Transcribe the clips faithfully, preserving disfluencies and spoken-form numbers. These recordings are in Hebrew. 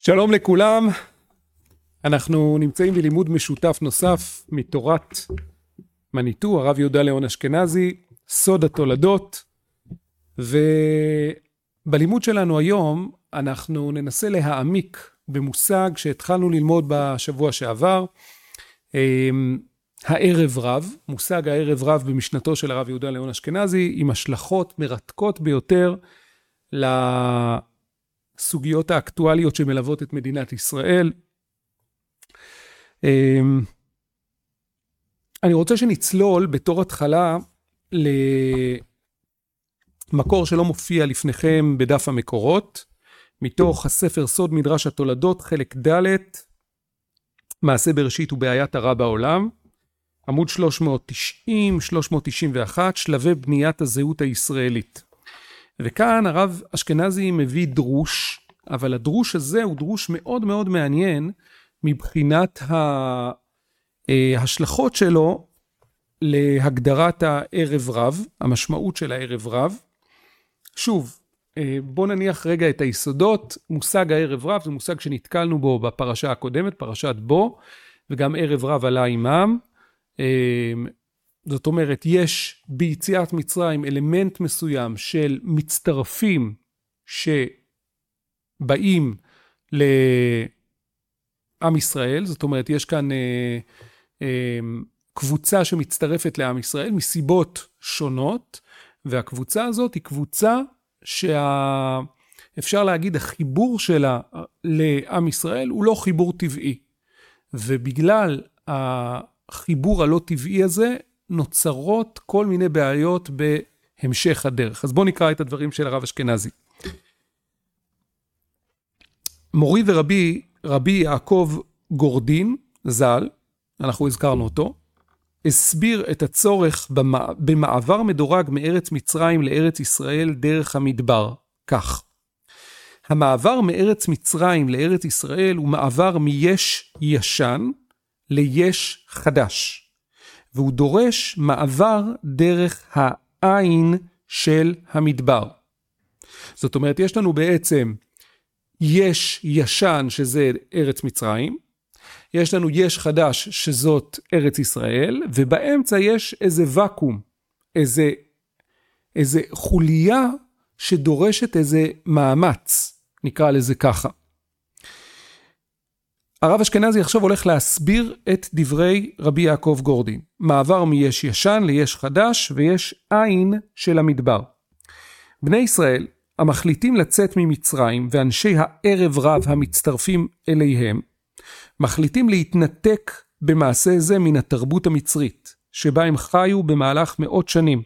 שלום לכולם, אנחנו נמצאים בלימוד משותף נוסף מתורת מניטו, הרב יהודה ליאון אשכנזי, סוד התולדות, ובלימוד שלנו היום אנחנו ננסה להעמיק במושג שהתחלנו ללמוד בשבוע שעבר, הערב רב, מושג הערב רב במשנתו של הרב יהודה ליאון אשכנזי, עם השלכות מרתקות ביותר לסוגיות האקטואליות שמלוות את מדינת ישראל. אני רוצה שנצלול בתור התחלה למקור שלא מופיע לפניכם בדף המקורות, מתוך הספר סוד מדרש התולדות, חלק ד', מעשה בראשית ובעיית הרע בעולם, עמוד שלוש מאות תשעים שלוש מאות תשעים ואחת, שלבי בניית הזהות הישראלית. וכאן הרב אשכנזי מביא דרוש, אבל הדרוש הזה הוא דרוש מאוד מאוד מעניין, מבחינת ההשלכות שלו להגדרת הערב רב, המשמעות של הערב רב. שוב, בוא נניח רגע את היסודות. מושג הערב רב זה מושג שנתקלנו בו בפרשה הקודמת, פרשת בו, וגם ערב רב עלה עמם. זאת אומרת, יש ביציאת מצרים אלמנט מסוים של מצטרפים שבאים לעם ישראל, זאת אומרת, יש כאן אה, אה, קבוצה שמצטרפת לעם ישראל מסיבות שונות, והקבוצה הזאת היא קבוצה שאפשר להגיד החיבור שלה לעם ישראל הוא לא חיבור טבעי, ובגלל החיבור הלא טבעי הזה נוצרות כל מיני בעיות בהמשך הדרך. אז בואו נקרא את הדברים של הרב אשכנזי. מורי ורבי, רבי יעקב גורדין, ז"ל, אנחנו הזכרנו אותו, הסביר את הצורך במעבר מדורג מארץ מצרים לארץ ישראל דרך המדבר, כך. המעבר מארץ מצרים לארץ ישראל הוא מעבר מיש ישן ליש חדש, והוא דורש מעבר דרך העין של המדבר. זאת אומרת, יש לנו בעצם יש ישן שזה ארץ מצרים, יש לנו יש חדש שזאת ארץ ישראל, ובאמצע יש איזה וקום, איזה, איזה חוליה שדורשת איזה מאמץ, נקרא לזה ככה. הרב אשכנזי עכשיו הולך להסביר את דברי רבי יעקב גורדין. מעבר מיש ישן ליש חדש ויש עין של המדבר. בני ישראל המחליטים לצאת ממצרים ואנשי הערב רב המצטרפים אליהם, מחליטים להתנתק במעשה זה מן התרבות המצרית, שבה הם חיו במהלך מאות שנים.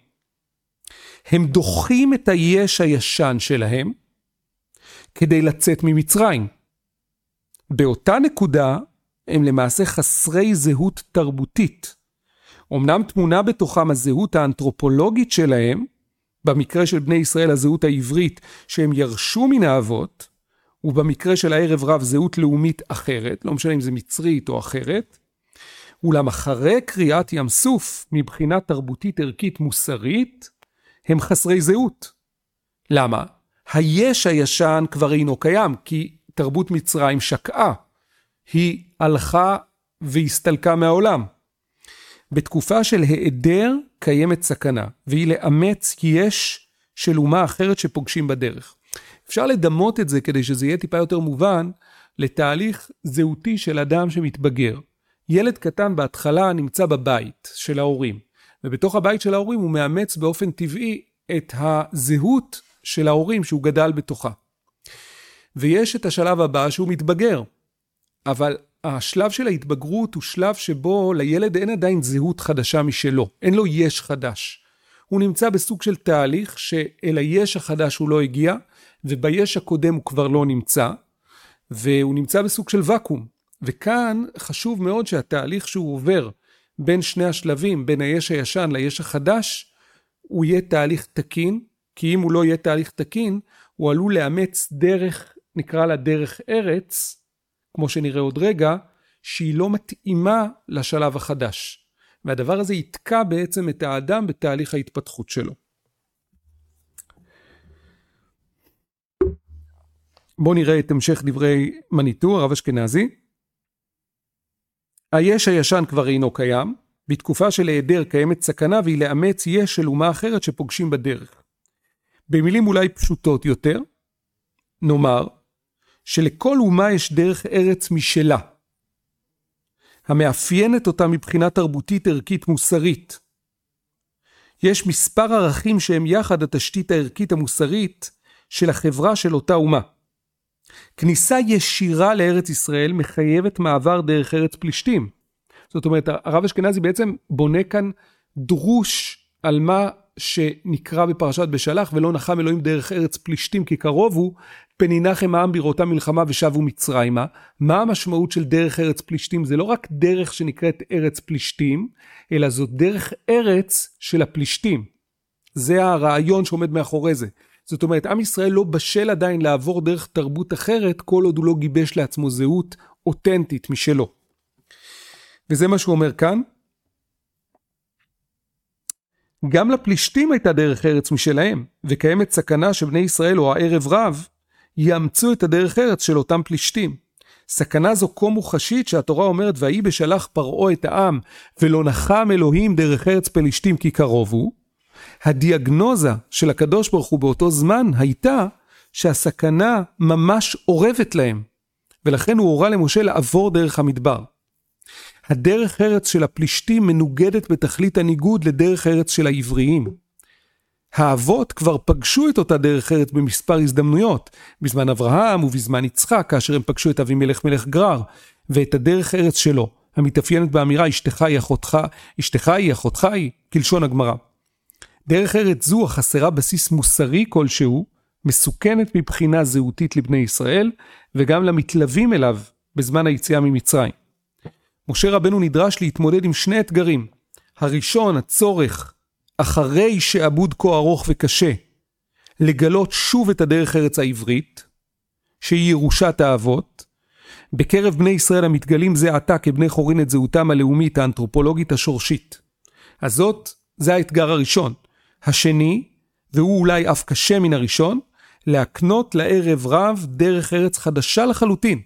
הם דוחים את היש הישן שלהם כדי לצאת ממצרים. באותה נקודה הם למעשה חסרי זהות תרבותית. אמנם תמונה בתוכם הזהות האנתרופולוגית שלהם, במקרה של בני ישראל הזהות העברית שהם ירשו מן האבות, ובמקרה של הערב רב זהות לאומית אחרת, לא משנה אם זה מצרית או אחרת, אולם אחרי קריאת ים סוף מבחינה תרבותית ערכית מוסרית, הם חסרי זהות. למה? היש הישן כבר אינו קיים, כי תרבות מצרים שקעה, היא הלכה והסתלקה מהעולם. בתקופה של היעדר קיימת סכנה, והיא לאמץ יש של אומה אחרת שפוגשים בדרך. אפשר לדמות את זה כדי שזה יהיה טיפה יותר מובן, לתהליך זהותי של אדם שמתבגר. ילד קטן בהתחלה נמצא בבית של ההורים, ובתוך הבית של ההורים הוא מאמץ באופן טבעי את הזהות של ההורים שהוא גדל בתוכה. ויש את השלב הבא שהוא מתבגר, אבל השלב של ההתבגרות הוא שלב שבו לילד אין עדיין זהות חדשה משלו, אין לו יש חדש. הוא נמצא בסוג של תהליך שאל היש החדש הוא לא הגיע, וביש הקודם הוא כבר לא נמצא, והוא נמצא בסוג של וקום. וכאן חשוב מאוד שהתהליך שהוא עובר בין שני השלבים, בין היש הישן ליש החדש, הוא יהיה תהליך תקין, כי אם הוא לא יהיה תהליך תקין, הוא עלול לאמץ דרך, נקרא לה דרך ארץ, כמו שנראה עוד רגע, שהיא לא מתאימה לשלב החדש. והדבר הזה יתקע בעצם את האדם בתהליך ההתפתחות שלו. בואו נראה את המשך דברי מניטו, הרב אשכנזי. היש הישן כבר אינו קיים, בתקופה של היעדר קיימת סכנה והיא לאמץ יש של אומה אחרת שפוגשים בדרך. במילים אולי פשוטות יותר, נאמר שלכל אומה יש דרך ארץ משלה, המאפיינת אותה מבחינה תרבותית ערכית מוסרית. יש מספר ערכים שהם יחד התשתית הערכית המוסרית של החברה של אותה אומה. כניסה ישירה לארץ ישראל מחייבת מעבר דרך ארץ פלישתים. זאת אומרת, הרב אשכנזי בעצם בונה כאן דרוש על מה שנקרא בפרשת בשלח, ולא נחם אלוהים דרך ארץ פלישתים כי קרוב הוא, פן ינחם העם בראותם מלחמה ושבו מצרימה. מה המשמעות של דרך ארץ פלישתים? זה לא רק דרך שנקראת ארץ פלישתים, אלא זאת דרך ארץ של הפלישתים. זה הרעיון שעומד מאחורי זה. זאת אומרת, עם ישראל לא בשל עדיין לעבור דרך תרבות אחרת, כל עוד הוא לא גיבש לעצמו זהות אותנטית משלו. וזה מה שהוא אומר כאן. גם לפלישתים הייתה דרך ארץ משלהם, וקיימת סכנה שבני ישראל או הערב רב יאמצו את הדרך ארץ של אותם פלישתים. סכנה זו כה מוחשית שהתורה אומרת, ויהי בשלח פרעה את העם, ולא נחם אלוהים דרך ארץ פלישתים כי קרוב הוא. הדיאגנוזה של הקדוש ברוך הוא באותו זמן הייתה שהסכנה ממש עורבת להם, ולכן הוא הורה למשה לעבור דרך המדבר. הדרך ארץ של הפלישתים מנוגדת בתכלית הניגוד לדרך ארץ של העבריים. האבות כבר פגשו את אותה דרך ארץ במספר הזדמנויות, בזמן אברהם ובזמן יצחק, כאשר הם פגשו את אבימלך מלך גרר, ואת הדרך ארץ שלו, המתאפיינת באמירה, אשתך היא אחותך, אשתך היא אחותך היא, כלשון הגמרא. דרך ארץ זו החסרה בסיס מוסרי כלשהו, מסוכנת מבחינה זהותית לבני ישראל, וגם למתלווים אליו בזמן היציאה ממצרים. משה רבנו נדרש להתמודד עם שני אתגרים. הראשון, הצורך, אחרי שעבוד כה ארוך וקשה, לגלות שוב את הדרך ארץ העברית, שהיא ירושת האבות. בקרב בני ישראל המתגלים זה עתה כבני חורין את זהותם הלאומית, האנתרופולוגית השורשית. אז זאת, זה האתגר הראשון. השני, והוא אולי אף קשה מן הראשון, להקנות לערב רב דרך ארץ חדשה לחלוטין.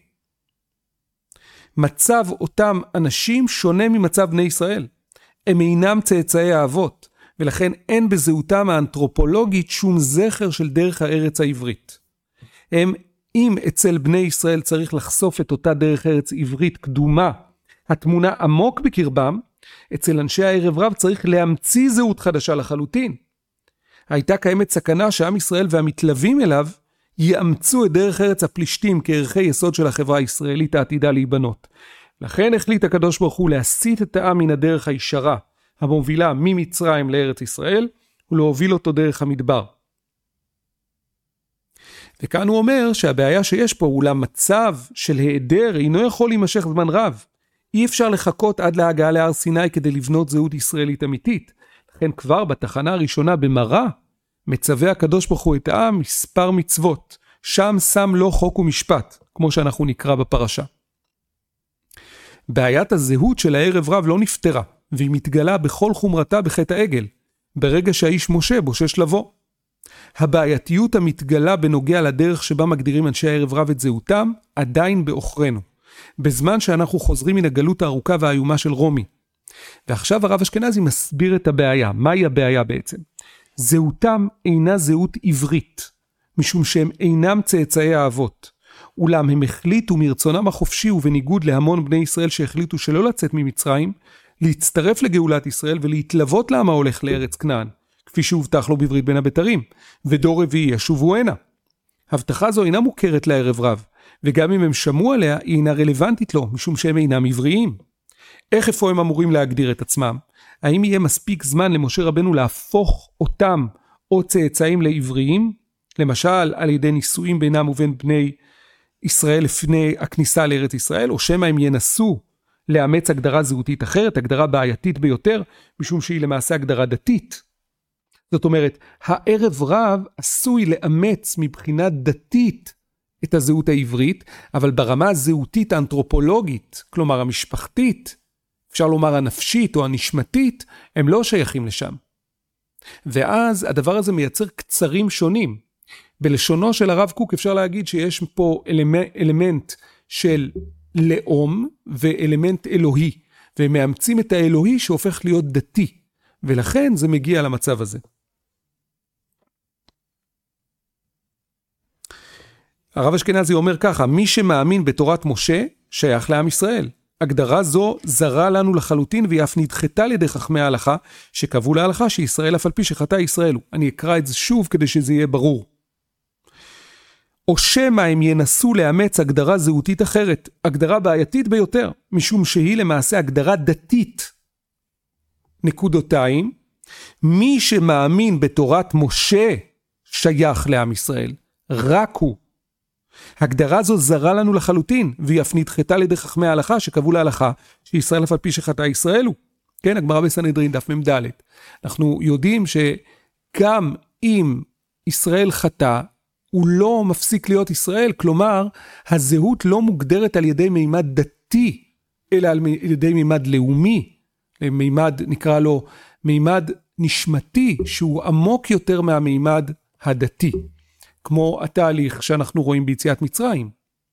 מצב אותם אנשים שונה ממצב בני ישראל. הם אינם צאצאי האבות, ולכן אין בזהותם האנתרופולוגית שום זכר של דרך הארץ העברית. הם, אם אצל בני ישראל צריך לחשוף את אותה דרך ארץ עברית קדומה, התמונה עמוק בקרבם, אצל אנשי הערב רב צריך להמציא זהות חדשה לחלוטין. הייתה קיימת סכנה שעם ישראל והמתלווים אליו יאמצו את דרך ארץ הפלישתים כערכי יסוד של החברה הישראלית העתידה להיבנות. לכן החליט הקדוש ברוך הוא להסיט את העם מן הדרך הישרה, המובילה ממצרים לארץ ישראל, ולהוביל אותו דרך המדבר. וכאן הוא אומר שהבעיה שיש פה הוא למצב של היעדר אינו יכול להימשך זמן רב. אי אפשר לחכות עד להגעה להר סיני כדי לבנות זהות ישראלית אמיתית. לכן כבר בתחנה הראשונה במראה, מצווה הקדוש ברוך הוא את העם מספר מצוות, שם שם לו חוק ומשפט, כמו שאנחנו נקרא בפרשה. בעיית הזהות של הערב רב לא נפתרה, והיא מתגלה בכל חומרתה בחטא העגל, ברגע שהאיש משה בושש לבוא. הבעייתיות המתגלה בנוגע לדרך שבה מגדירים אנשי הערב רב את זהותם, עדיין באוכרנו, בזמן שאנחנו חוזרים מן הגלות הארוכה והאיומה של רומי. ועכשיו הרב אשכנזי מסביר את הבעיה. מהי הבעיה בעצם? זהותם אינה זהות עברית, משום שהם אינם צאצאי האבות. אולם הם החליטו מרצונם החופשי ובניגוד להמון בני ישראל שהחליטו שלא לצאת ממצרים, להצטרף לגאולת ישראל ולהתלוות לעם ההולך לארץ כנען, כפי שהובטח לו בברית בין הבתרים, ודור רביעי ישובו הנה. הבטחה זו אינה מוכרת לערב רב, וגם אם הם שמעו עליה, היא אינה רלוונטית לו, משום שהם אינם עבריים. איך איפה הם אמורים להגדיר את עצמם? האם יהיה מספיק זמן למשה רבנו להפוך אותם או צאצאים לעבריים? למשל, על ידי נישואים בינם ובין בני ישראל לפני הכניסה לארץ ישראל, או שמא הם ינסו לאמץ הגדרה זהותית אחרת, הגדרה בעייתית ביותר, משום שהיא למעשה הגדרה דתית. זאת אומרת, הערב רב עשוי לאמץ מבחינה דתית את הזהות העברית, אבל ברמה הזהותית האנתרופולוגית, כלומר המשפחתית, אפשר לומר הנפשית או הנשמתית, הם לא שייכים לשם. ואז הדבר הזה מייצר קצרים שונים. בלשונו של הרב קוק אפשר להגיד שיש פה אלמנט, אלמנט של לאום ואלמנט אלוהי, והם מאמצים את האלוהי שהופך להיות דתי, ולכן זה מגיע למצב הזה. הרב אשכנזי אומר ככה, מי שמאמין בתורת משה שייך לעם ישראל. הגדרה זו זרה לנו לחלוטין, והיא אף נדחתה לידי חכמי ההלכה, שקבעו להלכה שישראל אף על פי שחטא ישראל הוא. אני אקרא את זה שוב כדי שזה יהיה ברור. או שמא הם ינסו לאמץ הגדרה זהותית אחרת, הגדרה בעייתית ביותר, משום שהיא למעשה הגדרה דתית. נקודותיים, מי שמאמין בתורת משה שייך לעם ישראל, רק הוא. הגדרה זו זרה לנו לחלוטין, והיא אף נדחתה לידי חכמי ההלכה, שקבעו להלכה שישראל אף על פי שחטא ישראל הוא. כן, הגמרא בסנהדרין דף ממד. אנחנו יודעים שגם אם ישראל חטא, הוא לא מפסיק להיות ישראל, כלומר, הזהות לא מוגדרת על ידי מימד דתי, אלא על ידי מימד לאומי, מימד, נקרא לו, מימד נשמתי, שהוא עמוק יותר מהמימד הדתי. כמו התהליך שאנחנו רואים ביציאת מצרים,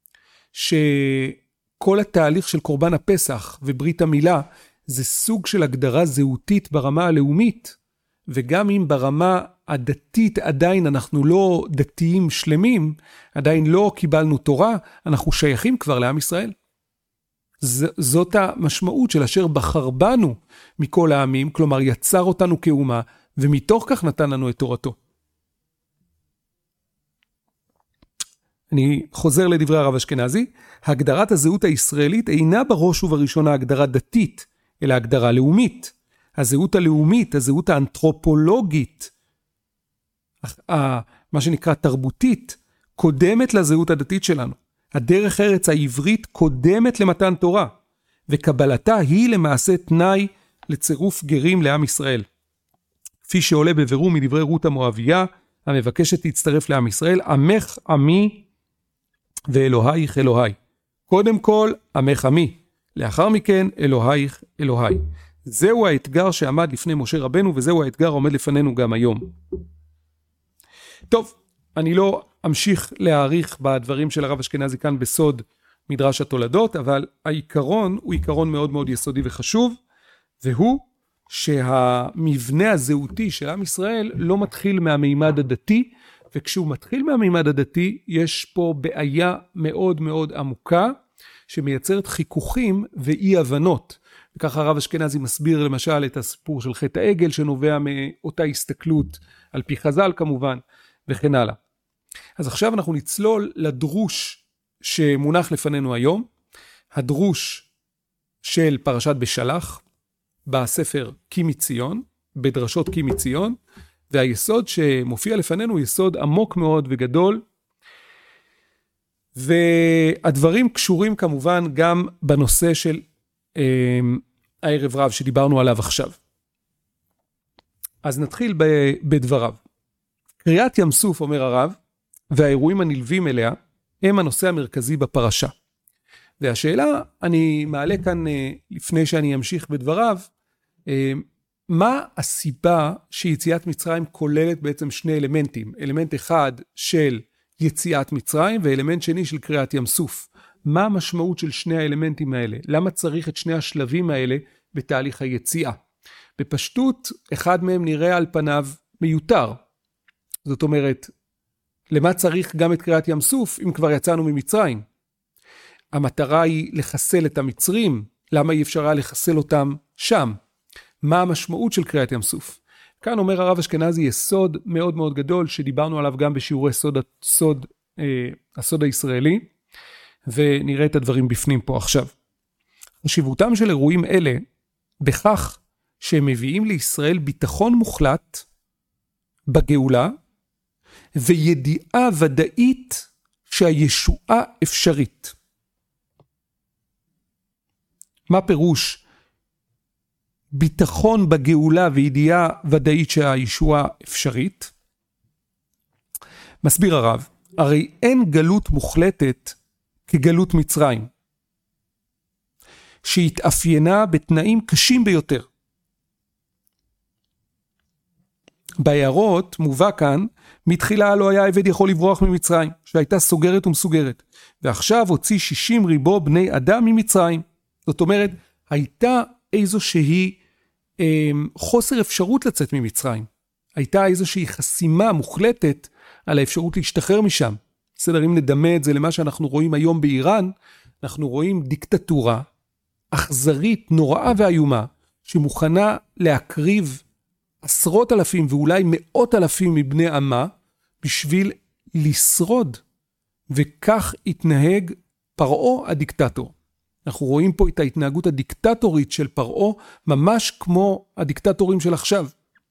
שכל התהליך של קורבן הפסח וברית המילה, זה סוג של הגדרה זהותית ברמה הלאומית, וגם אם ברמה הדתית עדיין אנחנו לא דתיים שלמים, עדיין לא קיבלנו תורה, אנחנו שייכים כבר לעם ישראל. ז- זאת המשמעות של אשר בחר בנו מכל העמים, כלומר יצר אותנו כאומה, ומתוך כך נתן לנו את תורתו. אני חוזר לדברי הרב אשכנזי, הגדרת הזהות הישראלית אינה בראש ובראשונה הגדרה דתית, אלא הגדרה לאומית. הזהות הלאומית, הזהות האנתרופולוגית, מה שנקרא תרבותית, קודמת לזהות הדתית שלנו. הדרך ארץ העברית קודמת למתן תורה, וקבלתה היא למעשה תנאי לצירוף גרים לעם ישראל. כפי שעולה בבירור מדברי רות המואביה, המבקשת להצטרף לעם ישראל, עמך עמי ואלוהיך אלוהי. קודם כל, עמך עמי. לאחר מכן, אלוהיך אלוהי. זהו האתגר שעמד לפני משה רבנו, וזהו האתגר העומד לפנינו גם היום. טוב, אני לא אמשיך להעריך בדברים של הרב אשכנזי כאן בסוד מדרש התולדות, אבל העיקרון הוא עיקרון מאוד מאוד יסודי וחשוב, והוא שהמבנה הזהותי של עם ישראל לא מתחיל מהמימד הדתי, וכשהוא מתחיל מהמימד הדתי, יש פה בעיה מאוד מאוד עמוקה, שמייצרת חיכוכים ואי הבנות. וככה הרב אשכנזי מסביר למשל את הסיפור של חטא העגל, שנובע מאותה הסתכלות על פי חז"ל כמובן, וכן הלאה. אז עכשיו אנחנו נצלול לדרוש שמונח לפנינו היום, הדרוש של פרשת בשלח, בספר כי מציון, בדרשות כי מציון, והיסוד שמופיע לפנינו הוא יסוד עמוק מאוד וגדול, והדברים קשורים כמובן גם בנושא של אה, הערב רב שדיברנו עליו עכשיו. אז נתחיל ב- בדבריו. קריאת ים סוף, אומר הרב, והאירועים הנלווים אליה, הם הנושא המרכזי בפרשה. והשאלה, אני מעלה כאן לפני שאני אמשיך בדבריו, מה הסיבה שיציאת מצרים כוללת בעצם שני אלמנטים? אלמנט אחד של יציאת מצרים ואלמנט שני של קריאת ים סוף. מה המשמעות של שני האלמנטים האלה? למה צריך את שני השלבים האלה בתהליך היציאה? בפשטות, אחד מהם נראה על פניו מיותר. זאת אומרת, למה צריך גם את קריאת ים סוף אם כבר יצאנו ממצרים? המטרה היא לחסל את המצרים, למה אי אפשר לחסל אותם שם? מה המשמעות של קריאת ים סוף? כאן אומר הרב אשכנזי יסוד מאוד מאוד גדול, שדיברנו עליו גם בשיעורי סוד, סוד, אה, הסוד הישראלי, ונראה את הדברים בפנים פה עכשיו. חשיבותם של אירועים אלה, בכך שהם מביאים לישראל ביטחון מוחלט בגאולה, וידיעה ודאית שהישועה אפשרית. מה פירוש ביטחון בגאולה וידיעה ודאית שהישועה אפשרית? מסביר הרב, הרי אין גלות מוחלטת כגלות מצרים, שהתאפיינה בתנאים קשים ביותר. בהערות מובא כאן, מתחילה לא היה עבד יכול לברוח ממצרים, שהייתה סוגרת ומסוגרת, ועכשיו הוציא שישים ריבו בני אדם ממצרים. זאת אומרת, הייתה איזושהי אה, חוסר אפשרות לצאת ממצרים. הייתה איזושהי חסימה מוחלטת על האפשרות להשתחרר משם. בסדר, אם נדמה את זה למה שאנחנו רואים היום באיראן, אנחנו רואים דיקטטורה אכזרית, נוראה ואיומה, שמוכנה להקריב עשרות אלפים ואולי מאות אלפים מבני עמה, בשביל לשרוד. וכך התנהג פרעה הדיקטטור. אנחנו רואים פה את ההתנהגות הדיקטטורית של פרעה, ממש כמו הדיקטטורים של עכשיו.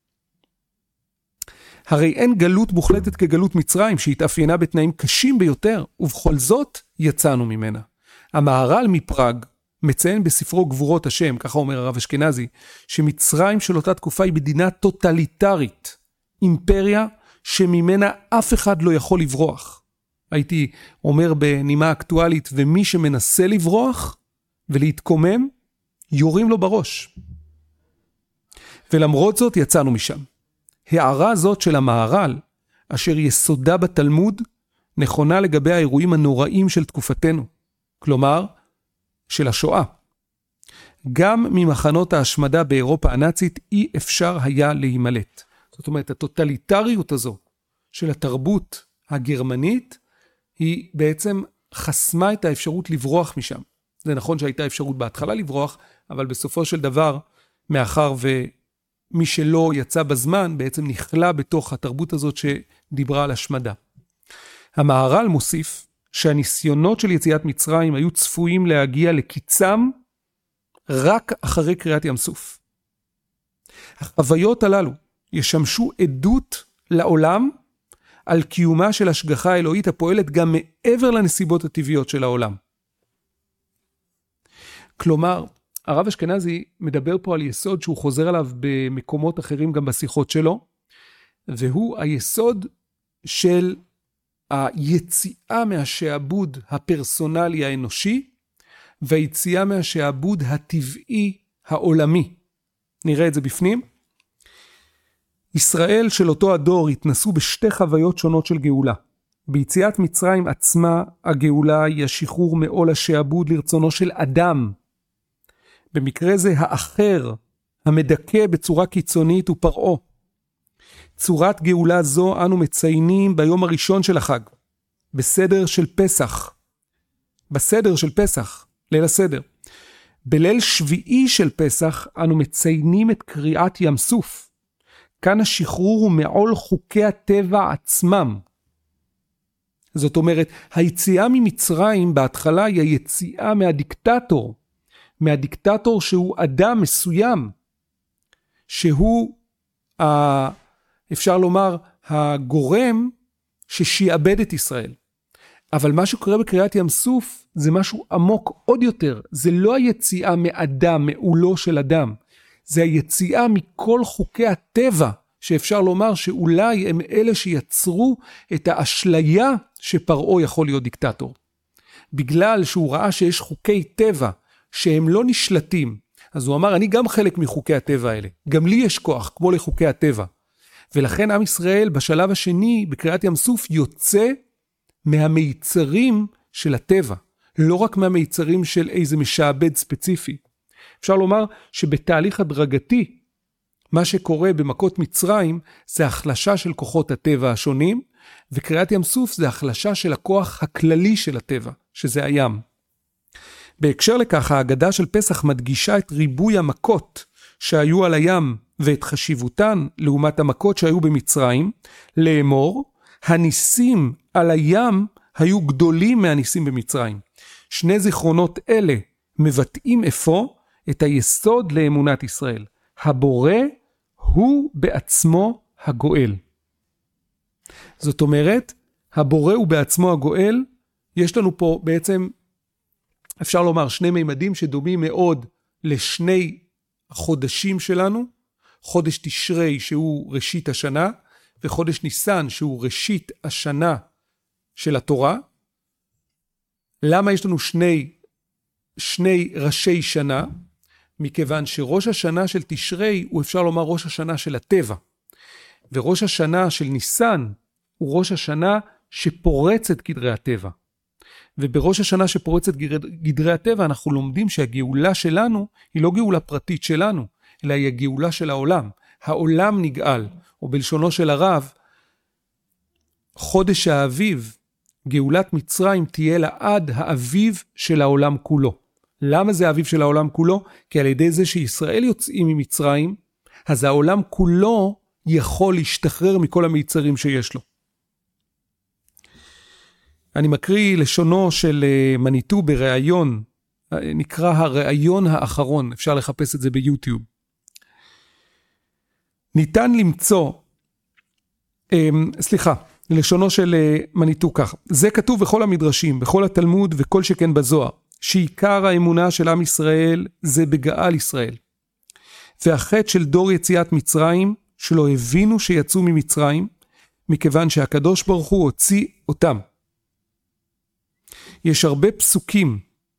הרי אין גלות מוחלטת כגלות מצרים, שהתאפיינה בתנאים קשים ביותר, ובכל זאת יצאנו ממנה. המהר"ל מפראג מציין בספרו גבורות השם, ככה אומר הרב אשכנזי, שמצרים של אותה תקופה היא מדינה טוטליטרית, אימפריה שממנה אף אחד לא יכול לברוח. הייתי אומר בנימה אקטואלית, ומי שמנסה לברוח ולהתקומם, יורים לו בראש. ולמרות זאת יצאנו משם. הערה הזאת של המהר"ל, אשר יסודה בתלמוד, נכונה לגבי האירועים הנוראים של תקופתנו. כלומר, של השואה. גם ממחנות ההשמדה באירופה הנאצית אי אפשר היה להימלט. זאת אומרת, הטוטליטריות הזו של התרבות הגרמנית, היא בעצם חסמה את האפשרות לברוח משם. זה נכון שהייתה אפשרות בהתחלה לברוח, אבל בסופו של דבר, מאחר ומי שלא יצא בזמן, בעצם נכלה בתוך התרבות הזאת שדיברה על השמדה. המהר"ל מוסיף, שהניסיונות של יציאת מצרים היו צפויים להגיע לקיצם רק אחרי קריאת ים סוף. החוויות הללו ישמשו עדות לעולם על קיומה של השגחה האלוהית הפועלת גם מעבר לנסיבות הטבעיות של העולם. כלומר, הרב אשכנזי מדבר פה על יסוד שהוא חוזר עליו במקומות אחרים גם בשיחות שלו, והוא היסוד של היציאה מהשעבוד הפרסונלי האנושי, והיציאה מהשעבוד הטבעי העולמי. נראה את זה בפנים. ישראל של אותו הדור התנסו בשתי חוויות שונות של גאולה. ביציאת מצרים עצמה, הגאולה היא השחרור מעול השעבוד לרצונו של אדם. במקרה זה האחר, המדכא בצורה קיצונית הוא פרעה. צורת גאולה זו אנו מציינים ביום הראשון של החג, בסדר של פסח. בסדר של פסח, ליל הסדר. בליל שביעי של פסח אנו מציינים את קריאת ים סוף. כאן השחרור הוא מעול חוקי הטבע עצמם. זאת אומרת, היציאה ממצרים בהתחלה היא היציאה מהדיקטטור, מהדיקטטור שהוא אדם מסוים, שהוא, אפשר לומר, הגורם ששיעבד את ישראל. אבל מה שקורה בקריאת ים סוף זה משהו עמוק עוד יותר. זה לא היציאה מאדם, מעולו של אדם. זה היציאה מכל חוקי הטבע, שאפשר לומר שאולי הם אלה שיצרו את האשליה שפרעה יכול להיות דיקטטור. בגלל שהוא ראה שיש חוקי טבע שהם לא נשלטים, אז הוא אמר, אני גם חלק מחוקי הטבע האלה. גם לי יש כוח, כמו לחוקי הטבע. ולכן עם ישראל בשלב השני, בקריאת ים סוף, יוצא מהמיצרים של הטבע. לא רק מהמיצרים של איזה משעבד ספציפי. אפשר לומר שבתהליך הדרגתי, מה שקורה במכות מצרים, זה החלשה של כוחות הטבע השונים, וקריאת ים סוף זה החלשה של הכוח הכללי של הטבע, שזה הים. בהקשר לכך, ההגדה של פסח מדגישה את ריבוי המכות שהיו על הים ואת חשיבותן לעומת המכות שהיו במצרים, לאמור, הניסים על הים היו גדולים מהניסים במצרים. שני זיכרונות אלה מבטאים אפוא את היסוד לאמונת ישראל. הבורא הוא בעצמו הגואל. זאת אומרת, הבורא הוא בעצמו הגואל. יש לנו פה בעצם, אפשר לומר, שני מימדים שדומים מאוד לשני החודשים שלנו. חודש תשרי שהוא ראשית השנה, וחודש ניסן שהוא ראשית השנה של התורה. למה יש לנו שני, שני ראשי שנה? מכיוון שראש השנה של תשרי הוא אפשר לומר ראש השנה של הטבע. וראש השנה של ניסן הוא ראש השנה שפורץ את גדרי הטבע. ובראש השנה שפורץ את גדרי הטבע אנחנו לומדים שהגאולה שלנו היא לא גאולה פרטית שלנו, אלא היא הגאולה של העולם. העולם נגאל, או בלשונו של הרב, חודש האביב, גאולת מצרים תהיה לעד האביב של העולם כולו. למה זה האביב של העולם כולו? כי על ידי זה שישראל יוצאים ממצרים, אז העולם כולו יכול להשתחרר מכל המיצרים שיש לו. אני מקריא לשונו של מניטו בראיון, נקרא הראיון האחרון, אפשר לחפש את זה ביוטיוב. ניתן למצוא, סליחה, לשונו של מניטו כך, זה כתוב בכל המדרשים, בכל התלמוד וכל שכן בזוהר, שעיקר האמונה של עם ישראל זה בגאל ישראל. והחטא של דור יציאת מצרים, שלא הבינו שיצאו ממצרים, מכיוון שהקדוש ברוך הוא הוציא אותם. יש הרבה פסוקים,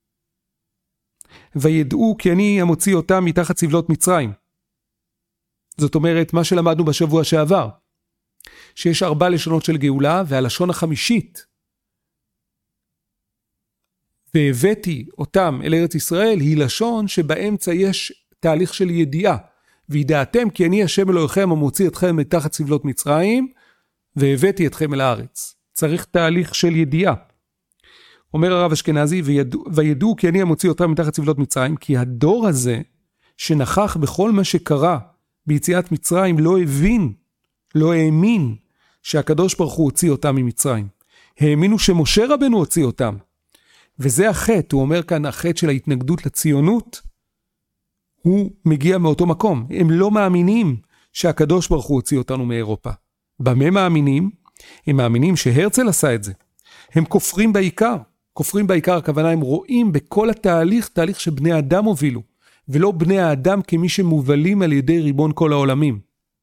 וידעו כי אני המוציא אותם מתחת סבלות מצרים. זאת אומרת, מה שלמדנו בשבוע שעבר, שיש ארבע לשונות של גאולה, והלשון החמישית, והבאתי אותם אל ארץ ישראל, היא לשון שבאמצע יש תהליך של ידיעה. וידעתם כי אני השם אלוהיכם המוציא אתכם מתחת סבלות מצרים, והבאתי אתכם אל הארץ. צריך תהליך של ידיעה. אומר הרב אשכנזי, וידעו, וידעו כי אני המוציא אותם מתחת סבלות מצרים, כי הדור הזה שנכח בכל מה שקרה ביציאת מצרים לא הבין, לא האמין שהקדוש ברוך הוא הוציא אותם ממצרים. האמינו שמשה רבנו הוציא אותם. וזה החטא, הוא אומר כאן, החטא של ההתנגדות לציונות, הוא מגיע מאותו מקום. הם לא מאמינים שהקדוש ברוך הוא הוציא אותנו מאירופה. במה מאמינים? הם מאמינים שהרצל עשה את זה. הם כופרים בעיקר. כופרים בעיקר, הכוונה הם רואים בכל התהליך, תהליך שבני האדם הובילו, ולא בני האדם כמי שמובלים על ידי ריבון כל העולמים.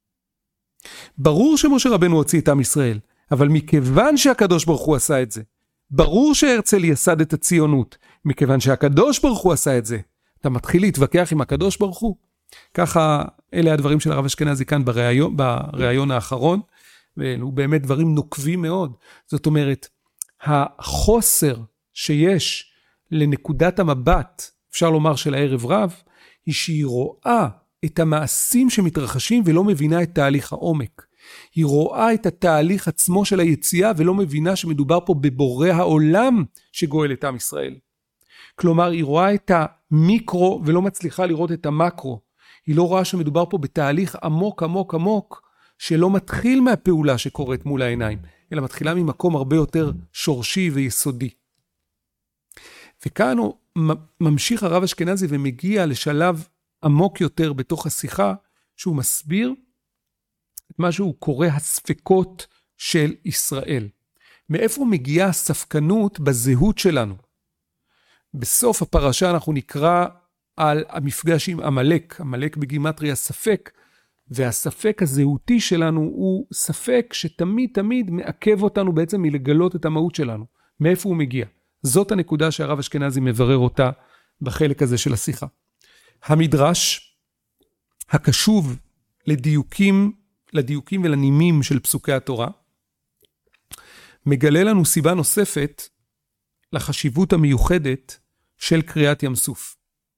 ברור שמשה רבנו הוציא את עם ישראל, אבל מכיוון שהקדוש ברוך הוא עשה את זה, ברור שהרצל יסד את הציונות, מכיוון שהקדוש ברוך הוא עשה את זה, אתה מתחיל להתווכח עם הקדוש ברוך הוא. ככה, אלה הדברים של הרב אשכנזי כאן בראיון, בראיון האחרון, ואלו באמת דברים נוקבים מאוד. זאת אומרת, החוסר שיש לנקודת המבט, אפשר לומר של הערב רב, היא שהיא רואה את המעשים שמתרחשים ולא מבינה את תהליך העומק. היא רואה את התהליך עצמו של היציאה ולא מבינה שמדובר פה בבורא העולם שגואל את עם ישראל. כלומר, היא רואה את המיקרו ולא מצליחה לראות את המקרו. היא לא רואה שמדובר פה בתהליך עמוק עמוק עמוק, שלא מתחיל מהפעולה שקורית מול העיניים, אלא מתחילה ממקום הרבה יותר שורשי ויסודי. וכאן הוא ממשיך הרב אשכנזי ומגיע לשלב עמוק יותר בתוך השיחה, שהוא מסביר את מה שהוא קורא הספקות של ישראל. מאיפה מגיעה הספקנות בזהות שלנו? בסוף הפרשה אנחנו נקרא על המפגש עם עמלק, עמלק בגימטריה ספק, והספק הזהותי שלנו הוא ספק שתמיד תמיד מעכב אותנו בעצם מלגלות את המהות שלנו. מאיפה הוא מגיע? זאת הנקודה שהרב אשכנזי מברר אותה בחלק הזה של השיחה. המדרש הקשוב לדיוקים, לדיוקים ולנימים של פסוקי התורה, מגלה לנו סיבה נוספת לחשיבות המיוחדת של קריאת ים סוף.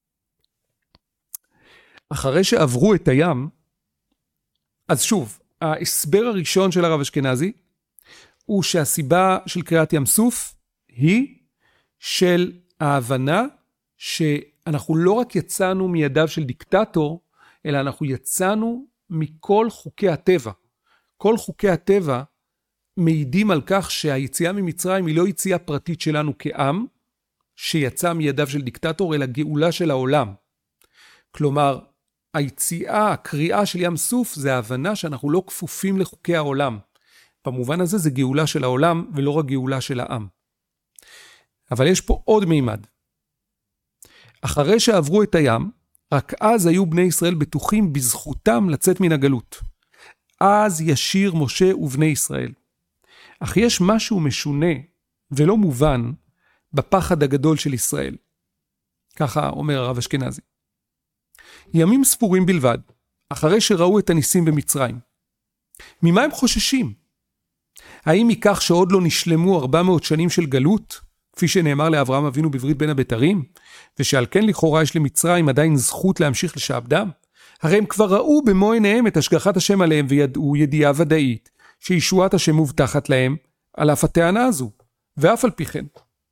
אחרי שעברו את הים, אז שוב, ההסבר הראשון של הרב אשכנזי, הוא שהסיבה של קריאת ים סוף היא של ההבנה שאנחנו לא רק יצאנו מידיו של דיקטטור, אלא אנחנו יצאנו מכל חוקי הטבע. כל חוקי הטבע מעידים על כך שהיציאה ממצרים היא לא יציאה פרטית שלנו כעם, שיצא מידיו של דיקטטור, אלא גאולה של העולם. כלומר, היציאה, הקריאה של ים סוף, זה ההבנה שאנחנו לא כפופים לחוקי העולם. במובן הזה זה גאולה של העולם, ולא רק גאולה של העם. אבל יש פה עוד מימד. אחרי שעברו את הים, רק אז היו בני ישראל בטוחים בזכותם לצאת מן הגלות. אז ישיר משה ובני ישראל. אך יש משהו משונה ולא מובן בפחד הגדול של ישראל. ככה אומר הרב אשכנזי. ימים ספורים בלבד, אחרי שראו את הניסים במצרים, ממה הם חוששים? האם מכך שעוד לא נשלמו ארבע מאות שנים של גלות, כפי שנאמר לאברהם אבינו בברית בין הבתרים, ושעל כן לכאורה יש למצרים עדיין זכות להמשיך לשעבדם? הרי הם כבר ראו במו עיניהם את השגחת השם עליהם, וידעו ידיעה ודאית שישועת השם מובטחת להם על אף הטענה הזו, ואף על פי כן.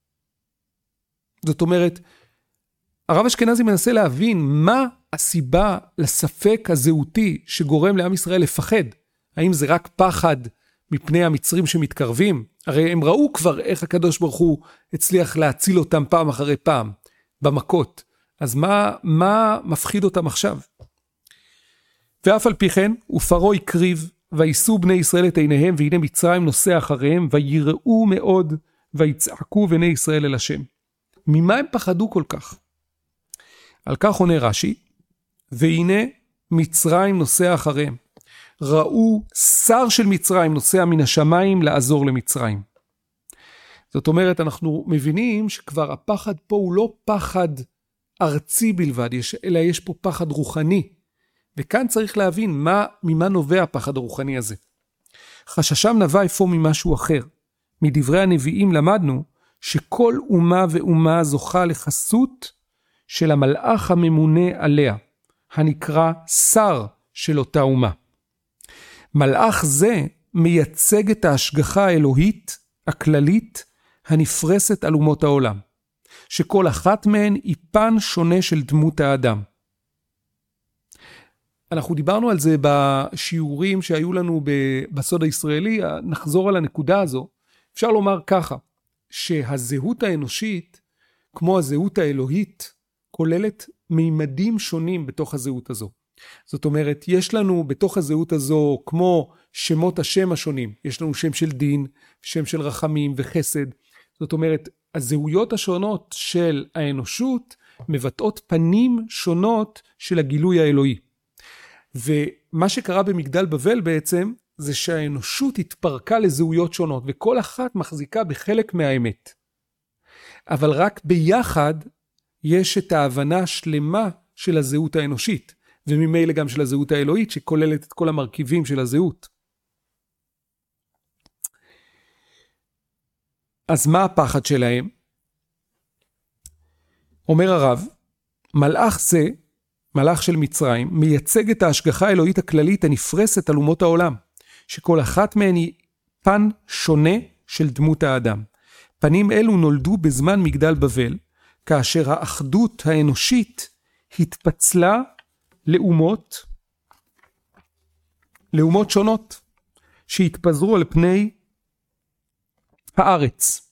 זאת אומרת, הרב אשכנזי מנסה להבין מה הסיבה לספק הזהותי שגורם לעם ישראל לפחד. האם זה רק פחד מפני המצרים שמתקרבים? הרי הם ראו כבר איך הקדוש ברוך הוא הצליח להציל אותם פעם אחרי פעם במכות. אז מה, מה מפחיד אותם עכשיו? ואף על פי כן, ופרעה הקריב, וישאו בני ישראל את עיניהם, והנה מצרים נוסע אחריהם, ויראו מאוד, ויצעקו בני ישראל אל השם. ממה הם פחדו כל כך? על כך עונה רש"י, והנה מצרים נוסע אחריהם. ראו שר של מצרים נוסע מן השמיים לעזור למצרים. זאת אומרת, אנחנו מבינים שכבר הפחד פה הוא לא פחד ארצי בלבד, יש, אלא יש פה פחד רוחני. וכאן צריך להבין מה, ממה נובע הפחד הרוחני הזה. חששם נבע אפוא ממשהו אחר. מדברי הנביאים למדנו שכל אומה ואומה זוכה לחסות של המלאך הממונה עליה, הנקרא שר של אותה אומה. מלאך זה מייצג את ההשגחה האלוהית הכללית הנפרסת על אומות העולם, שכל אחת מהן היא פן שונה של דמות האדם. אנחנו דיברנו על זה בשיעורים שהיו לנו בסוד הישראלי, נחזור על הנקודה הזו. אפשר לומר ככה, שהזהות האנושית, כמו הזהות האלוהית, כוללת מימדים שונים בתוך הזהות הזו. זאת אומרת, יש לנו בתוך הזהות הזו, כמו שמות השם השונים, יש לנו שם של דין, שם של רחמים וחסד. זאת אומרת, הזהויות השונות של האנושות מבטאות פנים שונות של הגילוי האלוהי. ומה שקרה במגדל בבל בעצם, זה שהאנושות התפרקה לזהויות שונות, וכל אחת מחזיקה בחלק מהאמת. אבל רק ביחד יש את ההבנה השלמה של הזהות האנושית, וממילא גם של הזהות האלוהית, שכוללת את כל המרכיבים של הזהות. אז מה הפחד שלהם? אומר הרב, מלאך זה, מלאך של מצרים, מייצג את ההשגחה האלוהית הכללית הנפרסת על אומות העולם, שכל אחת מהן היא פן שונה של דמות האדם. פנים אלו נולדו בזמן מגדל בבל, כאשר האחדות האנושית התפצלה לאומות, לאומות שונות, שהתפזרו על פני הארץ.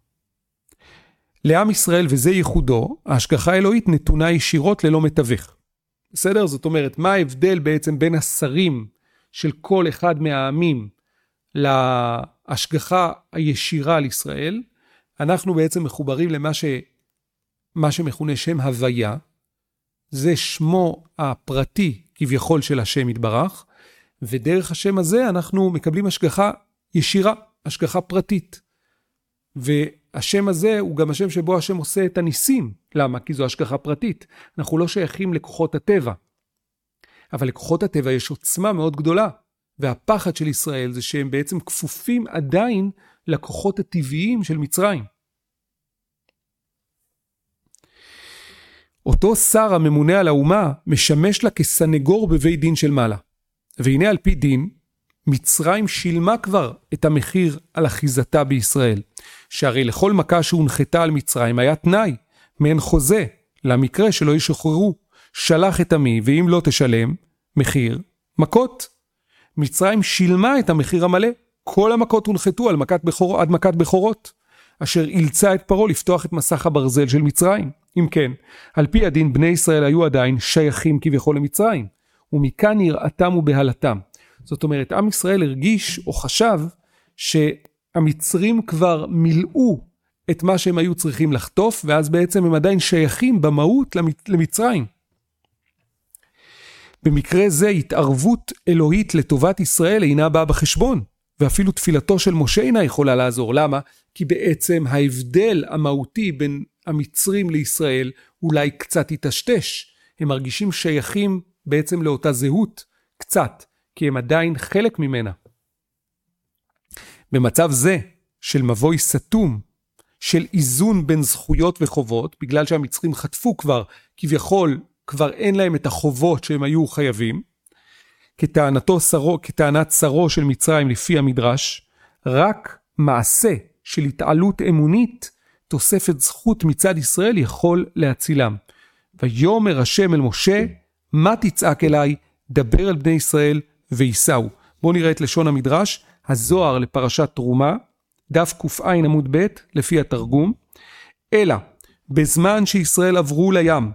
לעם ישראל, וזה ייחודו, ההשגחה האלוהית נתונה ישירות ללא מתווך. בסדר? זאת אומרת, מה ההבדל בעצם בין השרים של כל אחד מהעמים להשגחה הישירה על ישראל? אנחנו בעצם מחוברים למה ש... מה שמכונה שם הוויה, זה שמו הפרטי כביכול של השם יתברך, ודרך השם הזה אנחנו מקבלים השגחה ישירה, השגחה פרטית. והשם הזה הוא גם השם שבו השם עושה את הניסים. למה? כי זו השגחה פרטית. אנחנו לא שייכים לכוחות הטבע. אבל לכוחות הטבע יש עוצמה מאוד גדולה. והפחד של ישראל זה שהם בעצם כפופים עדיין לכוחות הטבעיים של מצרים. אותו שר הממונה על האומה משמש לה כסנגור בבית דין של מעלה. והנה על פי דין, מצרים שילמה כבר את המחיר על אחיזתה בישראל. שהרי לכל מכה שהונחתה על מצרים היה תנאי, מעין חוזה, למקרה שלא ישוחררו, שלח את עמי, ואם לא תשלם, מחיר, מכות. מצרים שילמה את המחיר המלא, כל המכות הונחתו על מכת בכור, עד מכת בכורות, אשר אילצה את פרעה לפתוח את מסך הברזל של מצרים. אם כן, על פי הדין בני ישראל היו עדיין שייכים כביכול למצרים, ומכאן יראתם ובהלתם. זאת אומרת, עם ישראל הרגיש או חשב שהמצרים כבר מילאו את מה שהם היו צריכים לחטוף, ואז בעצם הם עדיין שייכים במהות למצרים. במקרה זה התערבות אלוהית לטובת ישראל אינה באה בחשבון, ואפילו תפילתו של משה אינה יכולה לעזור. למה? כי בעצם ההבדל המהותי בין המצרים לישראל אולי קצת יתשתש. הם מרגישים שייכים בעצם לאותה זהות קצת, כי הם עדיין חלק ממנה. במצב זה של מבוי סתום, של איזון בין זכויות וחובות, בגלל שהמצרים חטפו כבר, כביכול כבר אין להם את החובות שהם היו חייבים, כטענתו שרו, כטענת שרו של מצרים לפי המדרש, רק מעשה של התעלות אמונית, תוספת זכות מצד ישראל יכול להצילם. ויאמר השם אל משה, מה תצעק אליי? דבר אל בני ישראל וייסעו. בואו נראה את לשון המדרש, הזוהר לפרשת תרומה, דף ק"ע עמוד ב' לפי התרגום, אלא בזמן שישראל עברו לים,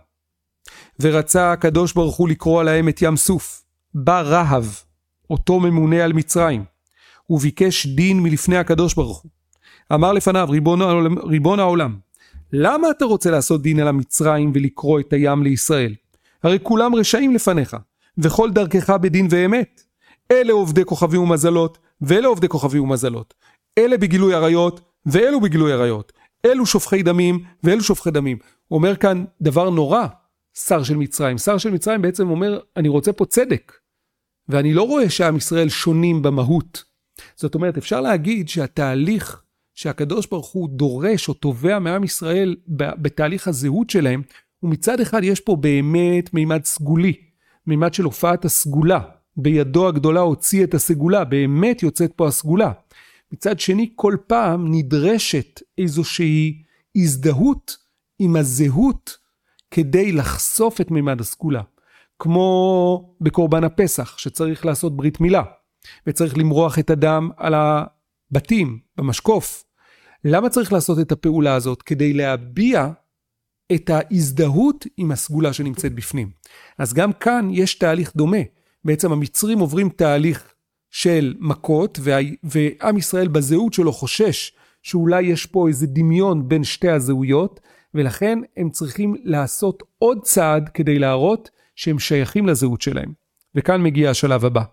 ורצה הקדוש ברוך הוא לקרוא עליהם את ים סוף, בא רהב, אותו ממונה על מצרים, וביקש דין מלפני הקדוש ברוך הוא. אמר לפניו, ריבון העולם, ריבון העולם, למה אתה רוצה לעשות דין על המצרים ולקרוא את הים לישראל? הרי כולם רשעים לפניך, וכל דרכך בדין ואמת. אלה עובדי כוכבים ומזלות, ואלה עובדי כוכבים ומזלות. אלה בגילוי עריות, ואלו בגילוי עריות. אלו שופכי דמים, ואלו שופכי דמים. הוא אומר כאן דבר נורא, שר של מצרים. שר של מצרים בעצם אומר, אני רוצה פה צדק. ואני לא רואה שעם ישראל שונים במהות. זאת אומרת, אפשר להגיד שהתהליך שהקדוש ברוך הוא דורש או תובע מעם ישראל בתהליך הזהות שלהם, ומצד אחד יש פה באמת מימד סגולי, מימד של הופעת הסגולה. בידו הגדולה הוציא את הסגולה, באמת יוצאת פה הסגולה. מצד שני, כל פעם נדרשת איזושהי הזדהות עם הזהות כדי לחשוף את מימד הסגולה. כמו בקורבן הפסח, שצריך לעשות ברית מילה, וצריך למרוח את הדם על הבתים, במשקוף. למה צריך לעשות את הפעולה הזאת? כדי להביע את ההזדהות עם הסגולה שנמצאת בפנים. אז גם כאן יש תהליך דומה. בעצם המצרים עוברים תהליך של מכות, ועם ישראל בזהות שלו חושש שאולי יש פה איזה דמיון בין שתי הזהויות, ולכן הם צריכים לעשות עוד צעד כדי להראות שהם שייכים לזהות שלהם. וכאן מגיע השלב הבא.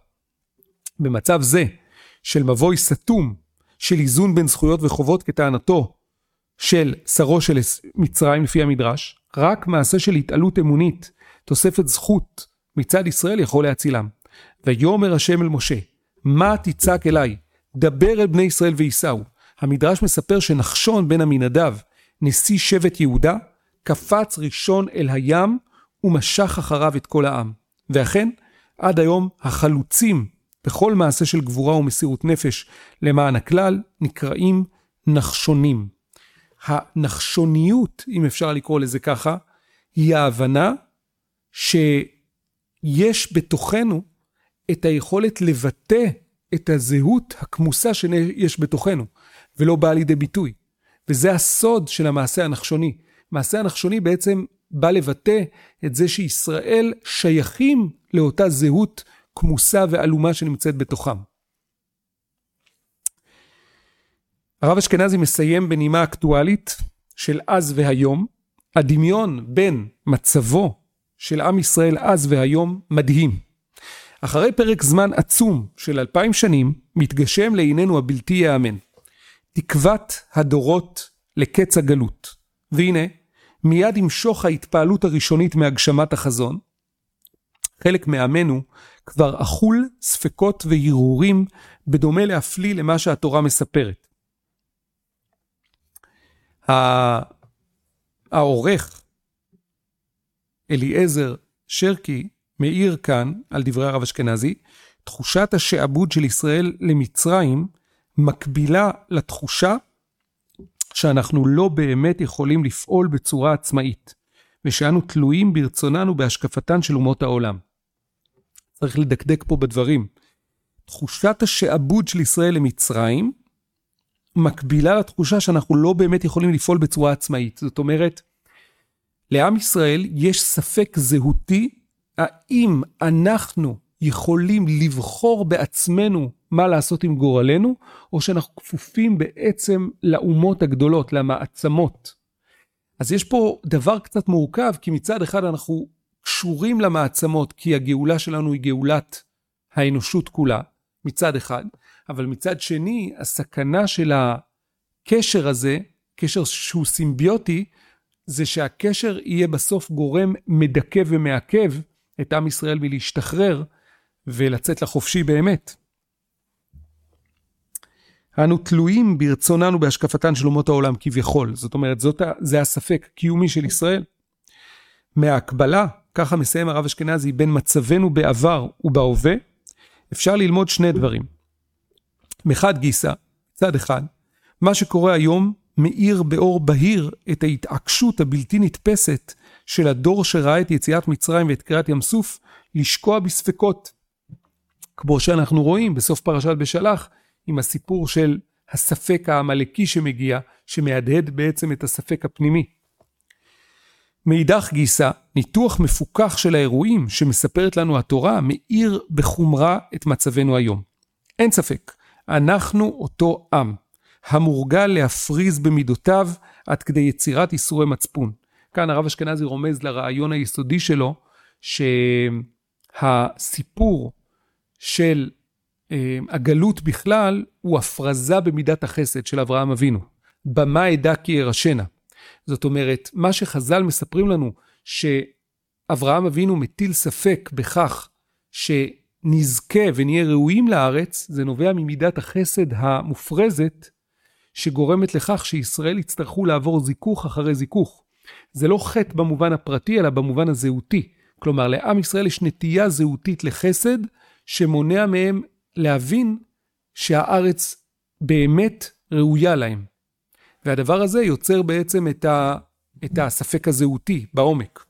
במצב זה של מבוי סתום, של איזון בין זכויות וחובות כטענתו של שרו של מצרים לפי המדרש, רק מעשה של התעלות אמונית, תוספת זכות מצד ישראל יכול להצילם. ויאמר השם אל משה, מה תצעק אליי? דבר אל בני ישראל וייסעו. המדרש מספר שנחשון בן עמינדב, נשיא שבט יהודה, קפץ ראשון אל הים ומשך אחריו את כל העם. ואכן, עד היום החלוצים בכל מעשה של גבורה ומסירות נפש למען הכלל נקראים נחשונים. הנחשוניות, אם אפשר לקרוא לזה ככה, היא ההבנה שיש בתוכנו את היכולת לבטא את הזהות הכמוסה שיש בתוכנו, ולא באה לידי ביטוי. וזה הסוד של המעשה הנחשוני. מעשה הנחשוני בעצם בא לבטא את זה שישראל שייכים לאותה זהות כמוסה ואלומה שנמצאת בתוכם. הרב אשכנזי מסיים בנימה אקטואלית של אז והיום. הדמיון בין מצבו של עם ישראל אז והיום מדהים. אחרי פרק זמן עצום של אלפיים שנים, מתגשם לעינינו הבלתי יאמן. תקוות הדורות לקץ הגלות. והנה, מיד ימשוך ההתפעלות הראשונית מהגשמת החזון. חלק מעמנו כבר אכול ספקות והרהורים בדומה להפליא למה שהתורה מספרת. העורך אליעזר שרקי מאיר כאן על דברי הרב אשכנזי, תחושת השעבוד של ישראל למצרים מקבילה לתחושה שאנחנו לא באמת יכולים לפעול בצורה עצמאית, ושאנו תלויים ברצוננו בהשקפתן של אומות העולם. צריך לדקדק פה בדברים. תחושת השעבוד של ישראל למצרים מקבילה לתחושה שאנחנו לא באמת יכולים לפעול בצורה עצמאית. זאת אומרת, לעם ישראל יש ספק זהותי, האם אנחנו יכולים לבחור בעצמנו מה לעשות עם גורלנו, או שאנחנו כפופים בעצם לאומות הגדולות, למעצמות. אז יש פה דבר קצת מורכב, כי מצד אחד אנחנו קשורים למעצמות, כי הגאולה שלנו היא גאולת האנושות כולה, מצד אחד, אבל מצד שני, הסכנה של הקשר הזה, קשר שהוא סימביוטי, זה שהקשר יהיה בסוף גורם מדכא ומעכב את עם ישראל מלהשתחרר, ולצאת לחופשי באמת. אנו תלויים ברצוננו בהשקפתן של אומות העולם כביכול. זאת אומרת, זאת, זה הספק קיומי של ישראל. מההקבלה, ככה מסיים הרב אשכנזי, בין מצבנו בעבר ובהווה, אפשר ללמוד שני דברים. מחד גיסא, צד אחד, מה שקורה היום מאיר באור בהיר את ההתעקשות הבלתי נתפסת של הדור שראה את יציאת מצרים ואת קריאת ים סוף לשקוע בספקות. כמו שאנחנו רואים בסוף פרשת בשלח, עם הסיפור של הספק העמלקי שמגיע, שמהדהד בעצם את הספק הפנימי. מאידך גיסא, ניתוח מפוקח של האירועים שמספרת לנו התורה, מאיר בחומרה את מצבנו היום. אין ספק, אנחנו אותו עם, המורגל להפריז במידותיו עד כדי יצירת איסורי מצפון. כאן הרב אשכנזי רומז לרעיון היסודי שלו, שהסיפור של הגלות בכלל הוא הפרזה במידת החסד של אברהם אבינו. במה אדע כי ירשנה. זאת אומרת, מה שחז"ל מספרים לנו, שאברהם אבינו מטיל ספק בכך שנזכה ונהיה ראויים לארץ, זה נובע ממידת החסד המופרזת, שגורמת לכך שישראל יצטרכו לעבור זיכוך אחרי זיכוך. זה לא חטא במובן הפרטי, אלא במובן הזהותי. כלומר, לעם ישראל יש נטייה זהותית לחסד, שמונע מהם להבין שהארץ באמת ראויה להם. והדבר הזה יוצר בעצם את, ה, את הספק הזהותי בעומק.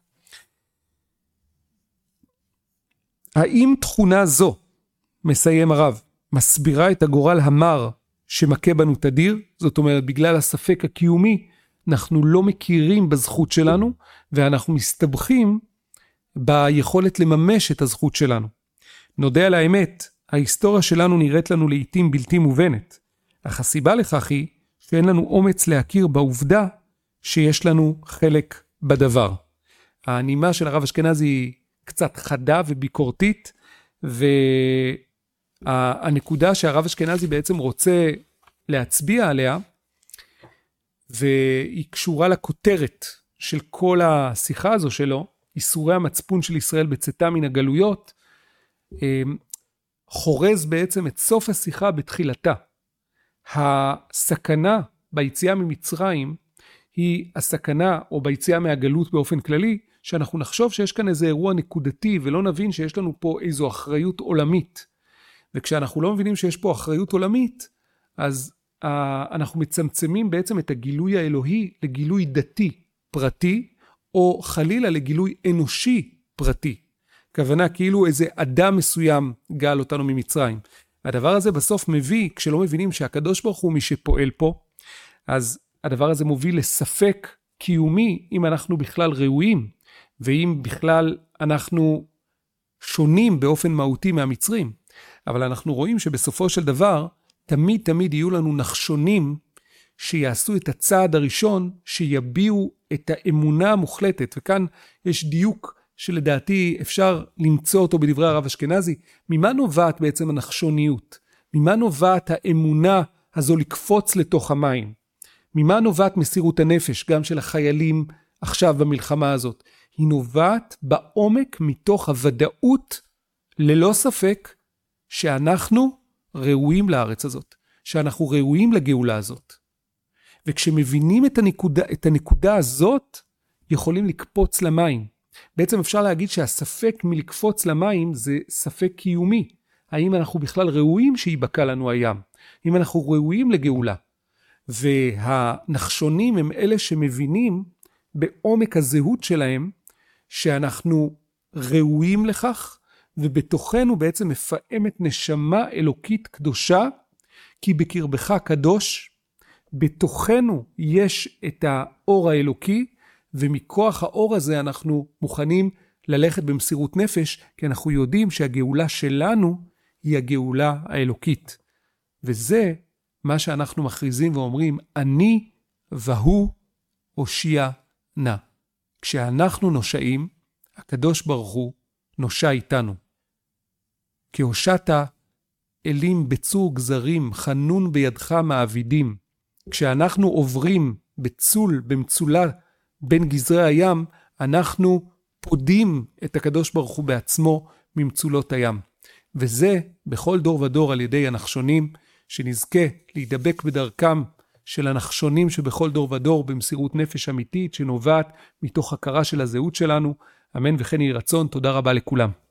האם תכונה זו, מסיים הרב, מסבירה את הגורל המר שמכה בנו תדיר? זאת אומרת, בגלל הספק הקיומי, אנחנו לא מכירים בזכות שלנו, ואנחנו מסתבכים ביכולת לממש את הזכות שלנו. נודה על האמת, ההיסטוריה שלנו נראית לנו לעתים בלתי מובנת, אך הסיבה לכך היא שאין לנו אומץ להכיר בעובדה שיש לנו חלק בדבר. הנימה של הרב אשכנזי היא קצת חדה וביקורתית, והנקודה שהרב אשכנזי בעצם רוצה להצביע עליה, והיא קשורה לכותרת של כל השיחה הזו שלו, איסורי המצפון של ישראל בצאתה מן הגלויות, חורז בעצם את סוף השיחה בתחילתה. הסכנה ביציאה ממצרים היא הסכנה, או ביציאה מהגלות באופן כללי, שאנחנו נחשוב שיש כאן איזה אירוע נקודתי, ולא נבין שיש לנו פה איזו אחריות עולמית. וכשאנחנו לא מבינים שיש פה אחריות עולמית, אז uh, אנחנו מצמצמים בעצם את הגילוי האלוהי לגילוי דתי פרטי, או חלילה לגילוי אנושי פרטי. כוונה כאילו איזה אדם מסוים גאל אותנו ממצרים. הדבר הזה בסוף מביא, כשלא מבינים שהקדוש ברוך הוא מי שפועל פה, אז הדבר הזה מוביל לספק קיומי אם אנחנו בכלל ראויים, ואם בכלל אנחנו שונים באופן מהותי מהמצרים. אבל אנחנו רואים שבסופו של דבר, תמיד תמיד יהיו לנו נחשונים שיעשו את הצעד הראשון, שיביעו את האמונה המוחלטת. וכאן יש דיוק שלדעתי אפשר למצוא אותו בדברי הרב אשכנזי. ממה נובעת בעצם הנחשוניות? ממה נובעת האמונה הזו לקפוץ לתוך המים? ממה נובעת מסירות הנפש, גם של החיילים עכשיו במלחמה הזאת? היא נובעת בעומק מתוך הוודאות, ללא ספק, שאנחנו ראויים לארץ הזאת, שאנחנו ראויים לגאולה הזאת. וכשמבינים את הנקודה, את הנקודה הזאת, יכולים לקפוץ למים. בעצם אפשר להגיד שהספק מלקפוץ למים זה ספק קיומי. האם אנחנו בכלל ראויים שיבקע לנו הים? האם אנחנו ראויים לגאולה? והנחשונים הם אלה שמבינים בעומק הזהות שלהם שאנחנו ראויים לכך, ובתוכנו בעצם מפעמת נשמה אלוקית קדושה, כי בקרבך קדוש, בתוכנו יש את האור האלוקי, ומכוח האור הזה אנחנו מוכנים ללכת במסירות נפש, כי אנחנו יודעים שהגאולה שלנו היא הגאולה האלוקית. וזה מה שאנחנו מכריזים ואומרים, אני והוא הושיע נא. כשאנחנו נושעים, הקדוש ברוך הוא נושע איתנו. כי הושעת אלים בצור גזרים, חנון בידך מעבידים. כשאנחנו עוברים בצול, במצולה בין גזרי הים, אנחנו פודים את הקדוש ברוך הוא בעצמו ממצולות הים. וזה בכל דור ודור על ידי הנחשונים, שנזכה להידבק בדרכם של הנחשונים שבכל דור ודור במסירות נפש אמיתית שנובעת מתוך הכרה של הזהות שלנו. אמן וכן יהי רצון. תודה רבה לכולם.